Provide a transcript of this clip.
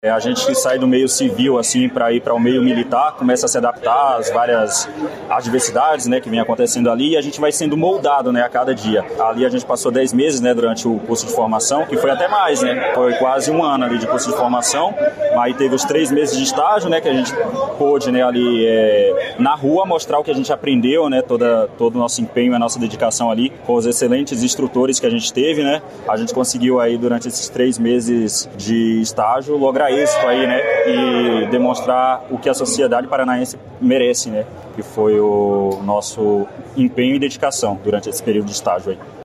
A gente sai do meio civil assim para ir para o meio militar, começa a se adaptar às várias adversidades, né, que vem acontecendo ali, e a gente vai sendo moldado, né, a cada dia. Ali a gente passou 10 meses, né, durante o curso de formação, que foi até mais, né, foi quase um ano ali de curso de formação. Aí teve os 3 meses de estágio, né, que a gente pôde, né, ali na rua mostrar o que a gente aprendeu, né, todo o nosso empenho, a nossa dedicação ali, com os excelentes instrutores que a gente teve, né. A gente conseguiu aí durante esses 3 meses de estágio lograr êxito aí, né, e demonstrar o que a sociedade paranaense merece, né, que foi o nosso empenho e dedicação durante esse período de estágio aí.